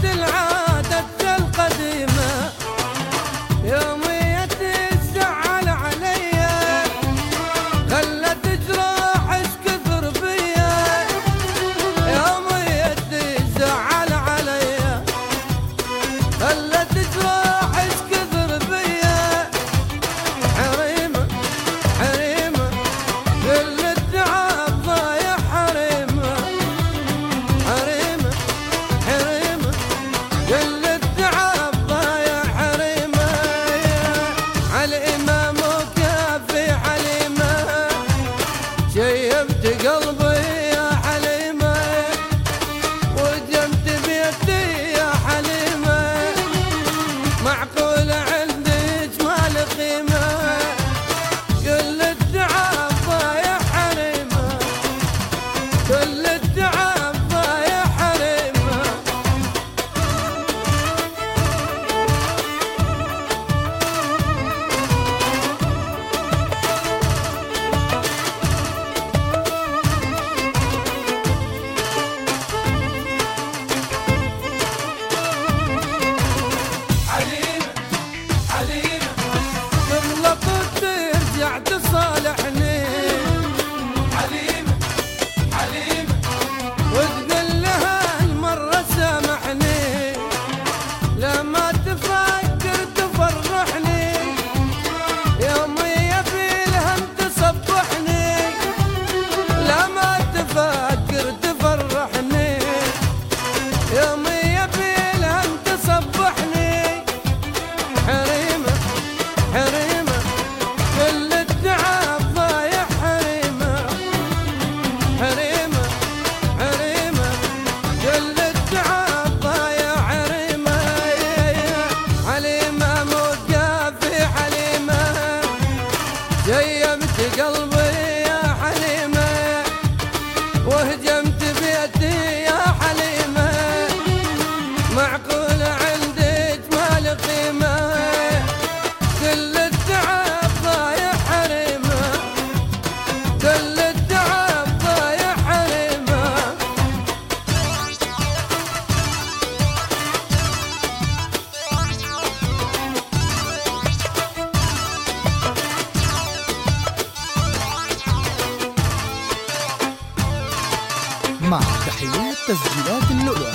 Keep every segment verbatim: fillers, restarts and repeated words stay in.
مع تحيات تسجيلات اللؤلؤ.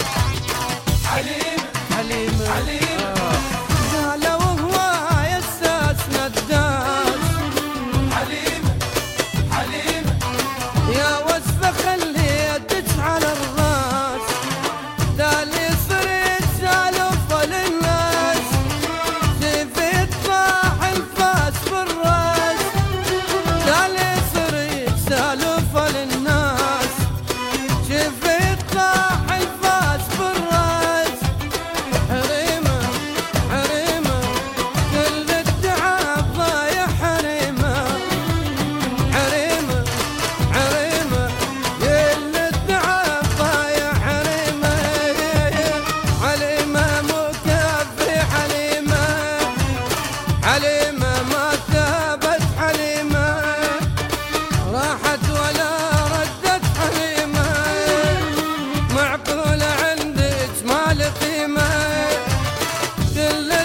حليم حليم حليم زعل وهو يساس نداس. حليم حليم يا وصفة خليتك على الراس. ذا اللي صرت سالفة للناس، سيفي طاح الفاس بالراس. ذا اللي صرت سالفة للناس، شفت طاح الفاس بالراس. حريمة حريمة كل التعب ضايع. حريمة حريمة حريمة كل التعب ضايع. حريمة حليمة مكفي. حليمة حليمة ما تابت. حليمة راحت ولا ردت. حليمة معقولة عندك ما له قيمة. كل